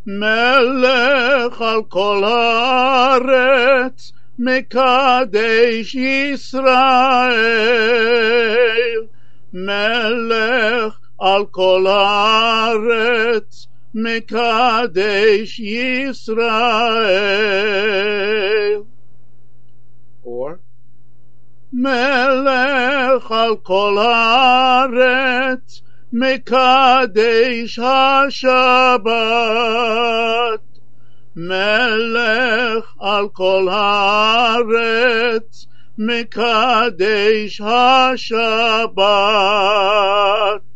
מלך על כל הארץ, מקדש ישראל. מלך על כל הארץ, מקדש ישראל. Or מלך על כל הארץ, מקדש השבת. מלך על כל הארץ, מקדש השבת.